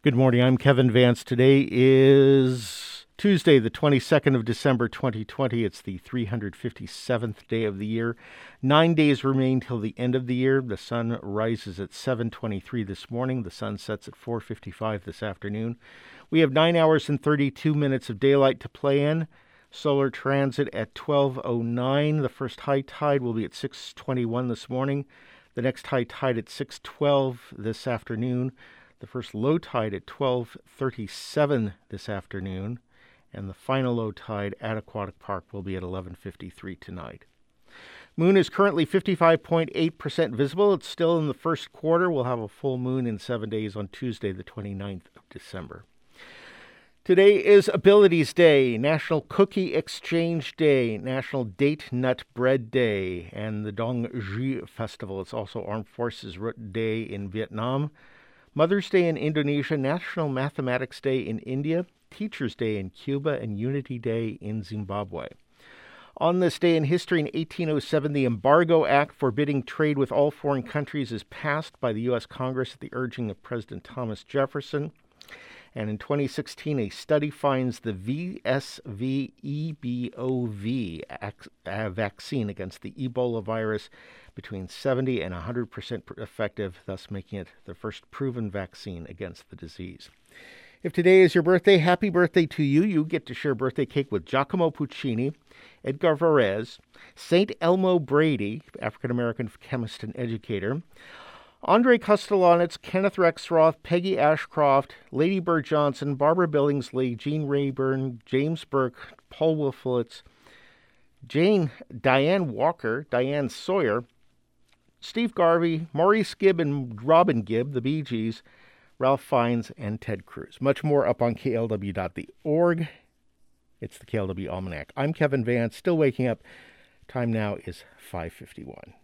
Good morning. I'm Kevin Vance. Today is Tuesday, the 22nd of December, 2020. It's the 357th day of the year. 9 days remain till the end of the year. The sun rises at 7:23 this morning. The sun sets at 4:55 this afternoon. We have 9 hours and 32 minutes of daylight to play in. Solar transit at 12:09. The first high tide will be at 6:21 this morning. The next high tide at 6:12 this afternoon. The first low tide at 12:37 this afternoon, and the final low tide at Aquatic Park will be at 11:53 tonight. Moon is currently 55.8% visible. It's still in the first quarter. We'll have a full moon in 7 days on Tuesday, the 29th of December. Today is Abilities Day, National Cookie Exchange Day, National Date Nut Bread Day, and the Dong Zhi Festival. It's also Armed Forces Day in Vietnam. Mother's Day in Indonesia, National Mathematics Day in India, Teachers' Day in Cuba, and Unity Day in Zimbabwe. On this day in history, in 1807, the Embargo Act forbidding trade with all foreign countries is passed by the U.S. Congress at the urging of President Thomas Jefferson. And in 2016, a study finds the VSV-EBOV vaccine against the Ebola virus between 70 and 100% effective, thus making it the first proven vaccine against the disease. If today is your birthday, happy birthday to you. You get to share birthday cake with Giacomo Puccini, Edgar Varese, St. Elmo Brady, African-American chemist and educator, Andre Kostelanetz, Kenneth Rexroth, Peggy Ashcroft, Lady Bird Johnson, Barbara Billingsley, Jean Rayburn, James Burke, Paul Wolfowitz, Diane Walker, Diane Sawyer, Steve Garvey, Maurice Gibb and Robin Gibb, the Bee Gees, Ralph Fiennes, and Ted Cruz. Much more up on klw.org. It's the KLW Almanac. I'm Kevin Vance, still waking up. Time now is 5:51.